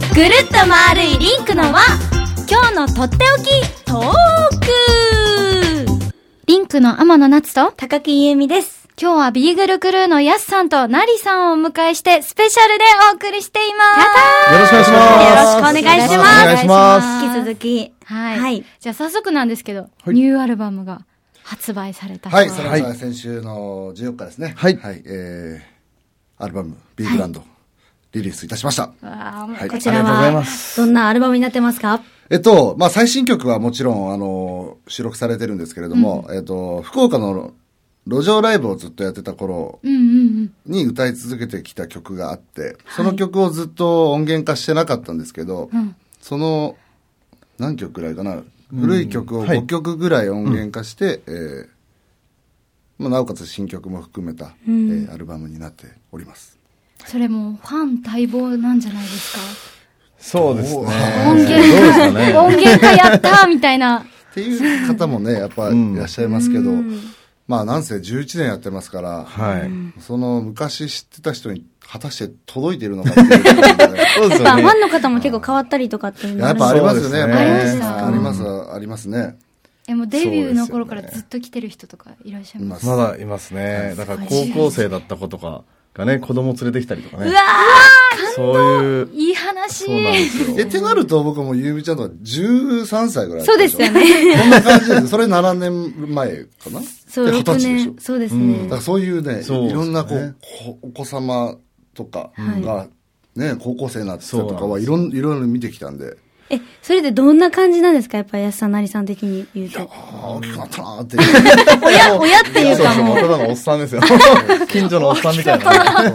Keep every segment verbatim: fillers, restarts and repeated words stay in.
ぐるっと丸いリンクの輪、今日のとっておきトーク。リンクの天野夏と高木優美です。 今日はビーグルクルーのヤスさんとナリさんをお迎えしてスペシャルでお送りしています。 やったー。 よろしくお願いします。 よろしくお願いします。 お願いします。 引き続き。 はい。はい、じゃあ早速なんですけど、 はい、 ニューアルバムが発売された。 はい、それは先週のじゅうよっかですね。 はい。 はい、えー、アルバム、ビーグランド、はい、リリースいたしました。 わはい、こちらは、どんなアルバムになってますか？ えっと、まあ、最新曲はもちろん、あの、収録されてるんですけれども、うん、えっと、福岡の路上ライブをずっとやってた頃に歌い続けてきた曲があって、うんうんうん、その曲をずっと音源化してなかったんですけど、はい、その、何曲くらいかな、うん、古い曲をごきょくぐらい音源化して、はい、えーまあ、なおかつ新曲も含めた、うん、えー、アルバムになっております。 それもファン待望なんじゃないですか？ そうですね。 音源化、ね、音源化やったみたいな。 っていう方もね、やっぱいらっしゃいますけど、うん、まあなんせじゅういちねんやってますから、はい、その昔知ってた人に果たして届いているのかっていう、ね、そうですよね。やっぱファンの方も結構変わったりとかっていうのやっぱありますよね。 ありました。 あります、ありますね。 え、もうデビューの頃からずっと来てる人とかいらっしゃいます？ まだいますね。だから高校生だった子とかがね、子供連れてきたりとかね。 うわー、 そういう。 いい話。 そうなんですよ。 え、ってなると僕もゆうみちゃんとかじゅうさんさいぐらい。 そうですよね。 こんな感じです。それななねんまえかな？ そう、ろくねん。そうですね。うん、 だからそういうね、いろんなこう、お子様とかが、ね、高校生になってたとかはいろん、いろいろ見てきたんで。 え、それでどんな感じなんですか？やっぱり安さんなりさん的に言うと。 大きくなったなーって。 親、親っていうかもう。 そうそう、ただのおっさんですよ。近所のおっさんみたいな。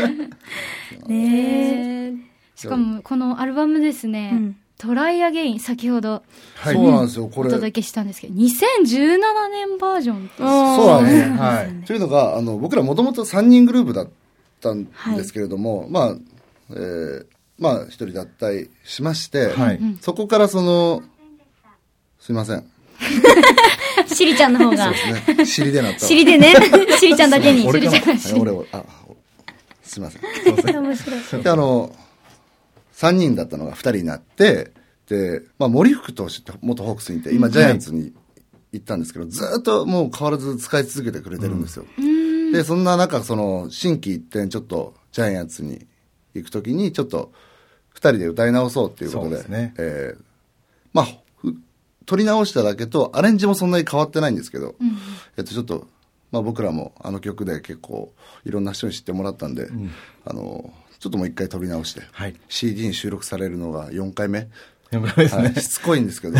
ねえ。しかも、このアルバムですね、うん、トライアゲイン、先ほど、 はい、そうなんですよ、これ。 お届けしたんですけど、にせんじゅうななねんバージョンって。 そうなんですね。はい。というのが、あの、僕らもともとさんにんグループだったんですけれども、はい、まあ、えー、まあ、一人脱退しまして、はい、そこからその、すいません。 しりちゃんの方が。 そうですね。しりでなった。 しりでね。しりちゃんだけに。 俺かな。 俺、俺、あ、すいません。すいません。面白い。で、あの、さんにんだったのがふたりになって、で、まあ、森福投手って元ホークスにいて、今ジャイアンツに行ったんですけど、ずっともう変わらず使い続けてくれてるんですよ。うん、で、そんな中、その、心機一転、ちょっとジャイアンツに行くときに、ちょっと、二人で歌い直そうっていうことで、そうですね、えー、まあ、撮り直しただけと、アレンジもそんなに変わってないんですけど、うん、えっと、ちょっと、まあ僕らもあの曲で結構いろんな人に知ってもらったんで、うん、あの、ちょっともう一回撮り直して、はい、シーディー に収録されるのがよんかいめ。 よんかいめですね。 はい、しつこいんですけど、はい。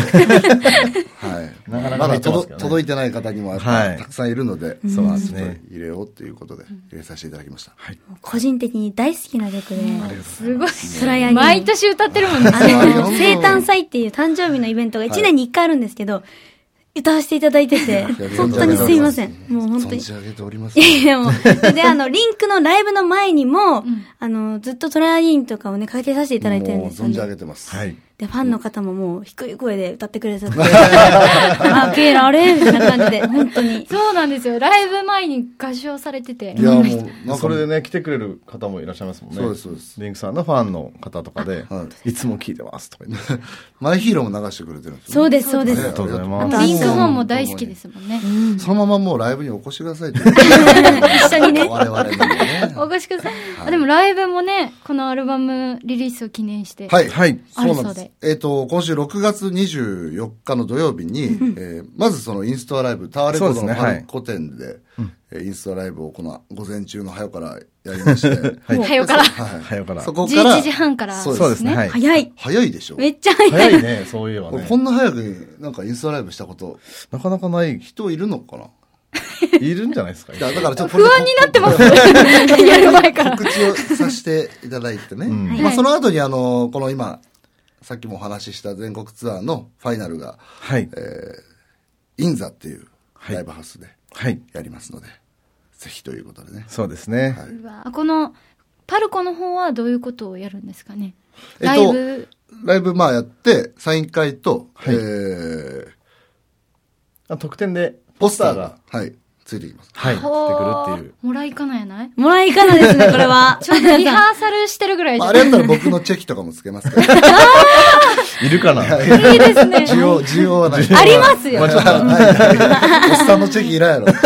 なかなかまだ届、ね、届いてない方にもやっぱ、はい、たくさんいるので、そうなんですね。入れようっていうことで入れさせていただきました。はい、 個人的に大好きな曲で、 すごい。トライアゲイン。毎年歌ってるもんね。 あの、生誕祭っていう誕生日のイベントがいちねんにいっかいあるんですけど、歌わせていただいてて、本当にすいません。もう本当に。 存じ上げております。 いやもう。で、あの、リンクのライブの前にも、うん、あの、ずっとトライアゲインとかをね、かけさせていただいてるんですよ、ね。 存じ上げてます。はい。 で、ファンの方ももう低い声で歌ってくれてた。負けられんみたいな感じで、本当に。 そうなんですよ。ライブ前に合唱されてて。 いや、もう、それでね、来てくれる方もいらっしゃいますもんね。 そうです、そうです。 リンクさんのファンの方とかで、はい、いつも聞いてますとか言って。 マイヒーローも流してくれてるんですよ、ね。 そうです、そうです。 ありがとうございます。 リンクファンも大好きですもんね。 うん、そのままもうライブにお越しくださいって。 一緒にね。 我々にもね。 お越しください。はい、でもライブもね、このアルバムリリースを記念して。 はい、はい。 そうなんです。 えっと、今週ろくがつにじゅうよっかの土曜日に、うん、えー、まずそのインストアライブ、タワーレコードのパルコ店で、で、ね、はい、インストアライブをこの午前中の早からやりまして。 はい。早から。 はい。早から。そこから。 じゅういちじはんから。 そうですね。はい。 早い。 早いでしょ。 めっちゃ早い。 早いね、そういえばね。 こんな早くなんかインストアライブしたこと、 なかなかない人いるのかな。 いるんじゃないですか。 だからちょっと不安になってます。やる前から。 告知をさせていただいてね。うん、まあその後にあの、この今、さっきもお話しした全国ツアーのファイナルが、はい、えー、インザっていうライブハウスでやりますので、はい、ぜひということでね。 そうですね。 はい、うわこのパルコの方はどういうことをやるんですかね。ライブ、えっと、ライブまあやってサイン会と、はい、えー、 あ特典でポスターが、はい、 ついてきます。 はい。来てくるっていう。 もらいかなやないもらいかなですね、これは。 ちょっとリハーサルしてるぐらいじゃまあ、あれやったら僕のチェキとかもつけますから。 いるかな？ いいですね。 需要、需要はない。 ありますよ。 まあちょっと、 おっさんのチェキいらんやろ。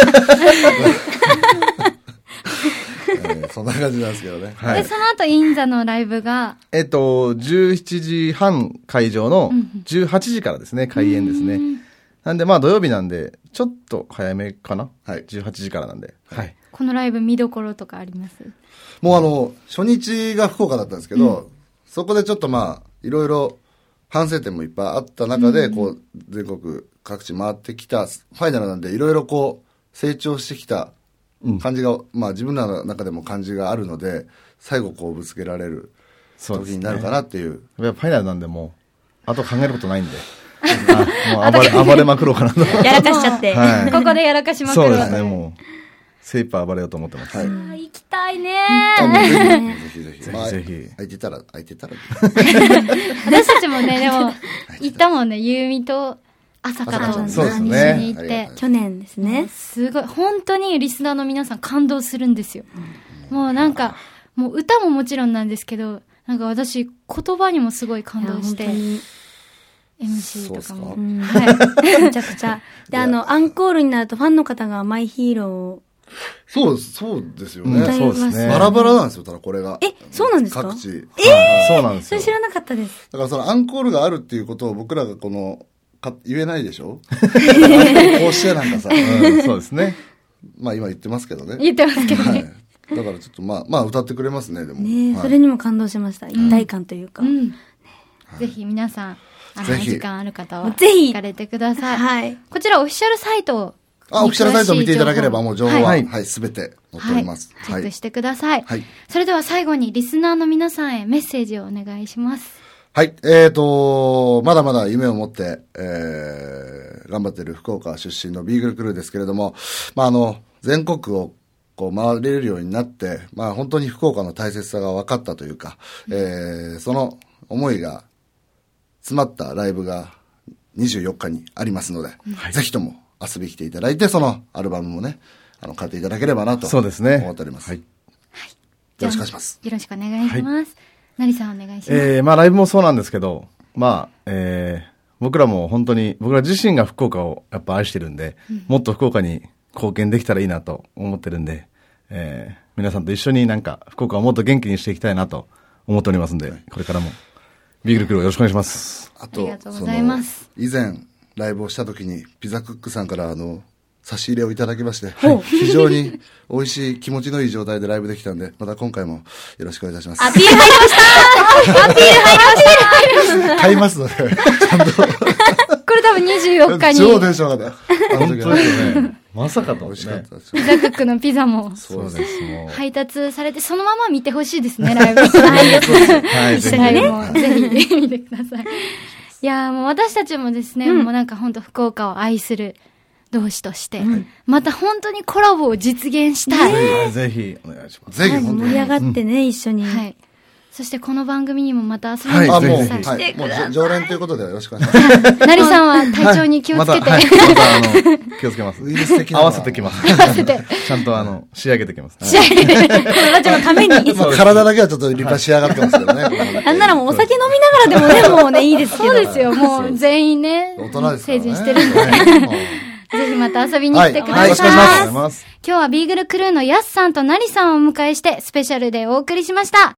そんな感じなんですけどね。 はいで、その後、インザのライブが、 えっと、じゅうしちじはん会場のじゅうはちじからですね、開演ですね。なんで、まあ土曜日なんで、ちょっと早めかな？はい。じゅうはちじからなんで。はい。 このライブ見どころとかあります？ もうあの、初日が福岡だったんですけど、うん、そこでちょっとまあ、いろいろ反省点もいっぱいあった中で、うん、こう、全国各地回ってきた、ファイナルなんで、いろいろこう、成長してきた感じが、うん、まあ自分らの中でも感じがあるので、最後こうぶつけられる時になるかなっていう。 いや、ファイナルなんでもう、あと考えることないんで。あもう暴れ、暴れまくろうかなと。 やらかしちゃって。 はい、ここでやらかしまくろう。 そうですね、もう。精一杯暴れようと思ってます。はい。 あ行きたいねー。ぜひぜひ。 ぜひぜひ。 空いてたら、空いてたら。 私たちもね、でも、行ったもんね、ゆうみと、朝香とそうですね。 一緒に行って。 去年ですね。 すごい、本当にリスナーの皆さん感動するんですよ。もうなんか、もう歌ももちろんなんですけど、なんか私、言葉にもすごい感動して。エムシー とかも。 はい。めちゃくちゃ。で、あの、アンコールになるとファンの方がマイヒーローを。 そうです、そうですよね。 そうですね。 バラバラなんですよ、ただこれが。 え、そうなんですか？ 各地。えー、 そうなんですよ。 それ知らなかったです。 だからそのアンコールがあるっていうことを僕らがこの、か言えないでしょこうしてなんかさ、 うん。そうですね。 まあ今言ってますけどね。 言ってますけどね。 はい。だからちょっとまあ、まあ歌ってくれますね、でも。 ね、 はい、 それにも感動しました。一体感というか。 うんうんね、ぜひ皆さん、あの、時間ある方は、 ぜひ行かれてください。 はい。 こちらオフィシャルサイトあ、オフィシャルサイトを見ていただければもう情報は、はい、すべて載っております。 はい。チェックしてください。 はい。 それでは最後にリスナーの皆さんへメッセージをお願いします。 はい。えーと、まだまだ夢を持って、えー、頑張っている福岡出身のビーグルクルーですけれども、まあ、あの、全国をこう回れるようになって、まあ、本当に福岡の大切さが分かったというか、うん、えー、その思いが詰まったライブがにじゅうよっかにありますので、はい、ぜひとも遊びに来ていただいて、そのアルバムもね、あの、買っていただければなと思っております。はい。はい。よろしくお願いします。 よろしくお願いします。はい、なりさんお願いします。 えー、まあライブもそうなんですけど、まあ、えー、僕らも本当に、僕ら自身が福岡をやっぱ愛してるんで、うん、もっと福岡に貢献できたらいいなと思ってるんで、えー、皆さんと一緒になんか福岡をもっと元気にしていきたいなと思っておりますんで、はい、これからもビーグルクルーよろしくお願いします。 あと、 ありがとうございます。 以前ライブをした時にピザクックさんからあの差し入れをいただきまして、はい、非常に美味しい気持ちのいい状態でライブできたんで、また今回もよろしくお願いいたします。 アピール入りましたアピール入りました買いますので、ちゃんと。 これ多分にじゅうよっかに。 超テンション上がった。 本当ですね。まさかと、ね。 美味しかったです。 ピザクックのピザも。 そうです。もう配達されて、そのまま見てほしいですね、ライブ。 はい、ぜひ。 ライブもぜひ見てください。いやーもう私たちもですね、うん、もうなんか本当福岡を愛する同志として、うん、また本当にコラボを実現したい。 はい、ぜひお願いします。 ぜひ本当に。 盛り上がってね、うん、一緒に。 はい。そしてこの番組にもまた遊びに来てください。はい、 もう、はい、もう常連ということでよろしくお願いします。 なりさんは体調に気をつけて。 はい、また、はい、またあの、気をつけます。 ウイルス的な合わせてきます。 合わせて。 ちゃんとあの、仕上げてきます。 仕上げて。ラジオのために。 体だけはちょっと立派仕上がってますけどね。 なんならもうお酒飲みながらでもね、もうね、いいですけど。 そうですよ、もう全員ね。 大人ですからね。 成人してるんで。ぜひまた遊びに来てください。 はい、よろしくお願いします。 今日はビーグルクルーのヤスさんとナリさんをお迎えしてスペシャルでお送りしました。